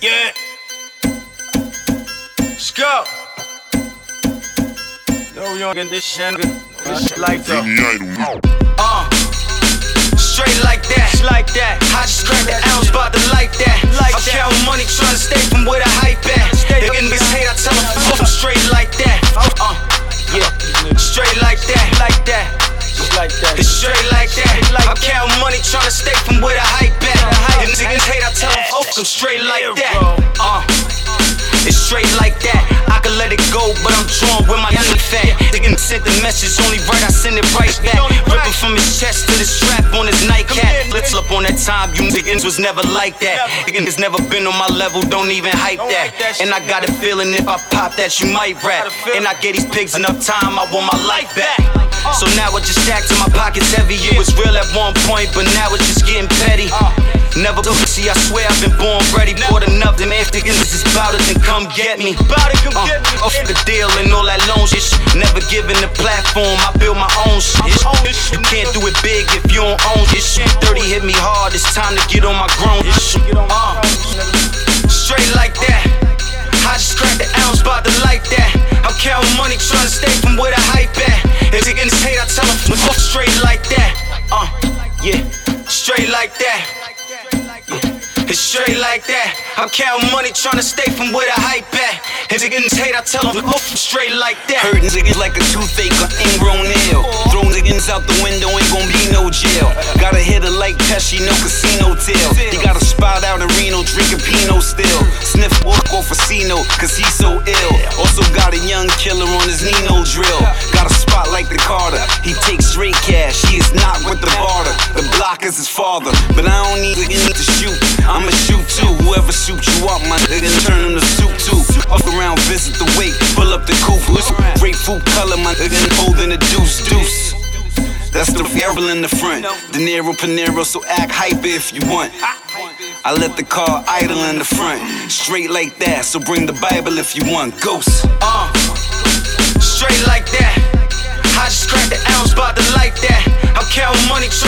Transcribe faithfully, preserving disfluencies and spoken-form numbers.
Yeah. Let's go. No, we don't get this shit. This shit like that. Uh. Straight like that, like that. I just cracked the ounce, bout to like that. Like I'm counting money, trying to stay from where the hype at. They getting this hate, I tell them fuck them straight like that. Uh, yeah, straight like that, like that. Like that. It's straight like that. I'm counting money, trying to stay from where the hype at. Them niggas hate, I tell them fuck them straight like that. Uh. It's straight like that. I can let it go, but I'm drawn with my young fat. Nigga sent the message, only right, I send it right back. Ripping from his chest to the strap on his nightcap. Let's up on that time, you niggas was never like that. Niggas never been on my level, don't even hype that. And I got a feeling if I pop that, you might rap. And I get these pigs enough time, I want my life back. So now I just stack till my pockets heavy. It was real at one point, but now it's just getting petty. Never see, I swear I've been born ready. Bought enough, them if niggas is bout it, then come get me. Uh, off the deal and all that loan shit. Never given the platform, I build my own shit. You can't do it big if you don't own this shit. thirty hit me hard, it's time to get on my grown shit. Uh, straight like that. I just cracked the ounce, bout to like that. I'm counting money, trying to stay from where the hype at. If they getting hate, I tell them fuck straight like that. Uh, yeah, straight like that. It's straight like that. I'm counting money, trying to stay from where the hype at. If they getting hate, I tell them fuck straight like that. Hurting niggas like a toothache or ingrown nail. Throw niggas out the window, ain't gon' be no jail. Got a hitter like Pesci, no casino tail. He got a spot out in Reno, drinking Pinot still. Sniff walk off a Cino, cause he's so ill. Also got a young killer on his Nino drill. Got a spot like the Carter, he takes straight cash, he is not with the barter. The block is his father, but I don't need to shoot. I'ma shoot too, whoever shoot you up, my nigga, turn him to soup too. Up around, visit the wake, pull up the coupe. Grapefruit color, my nigga, holding a deuce, deuce. That's the variable in the front. De Niro, Panero, so act hyper if you want. I let the car idle in the front. Straight like that, so bring the Bible if you want. Ghost. Uh, straight like that. I just cracked the ounce, bout to like that. I'm counting money,